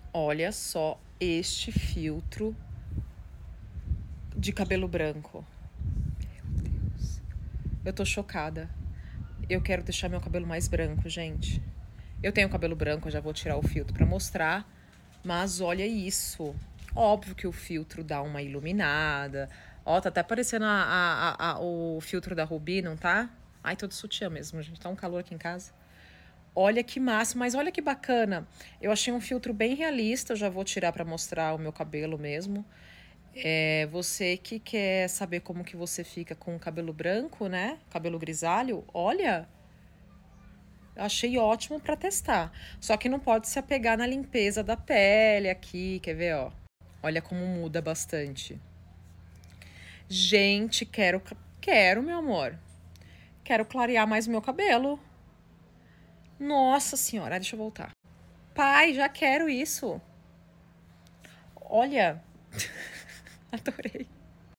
Olha só este filtro de cabelo branco. Meu Deus. Eu tô chocada. Eu quero deixar meu cabelo mais branco, gente. Eu tenho cabelo branco, eu já vou tirar o filtro pra mostrar. Mas olha isso. Óbvio que o filtro dá uma iluminada. Ó, tá até parecendo o filtro da Rubi, não tá? Ai, tô de sutiã mesmo, gente. Tá um calor aqui em casa. Olha que massa, mas olha que bacana. Eu achei um filtro bem realista, eu já vou tirar pra mostrar o meu cabelo mesmo. Você que quer saber como que você fica com o cabelo branco, né? Cabelo grisalho, olha, achei ótimo pra testar. Só que não pode se apegar na limpeza da pele aqui, quer ver, ó? Olha como muda bastante. Gente, quero, meu amor. Quero clarear mais o meu cabelo. Nossa senhora, deixa eu voltar. Pai, já quero isso. Olha, adorei.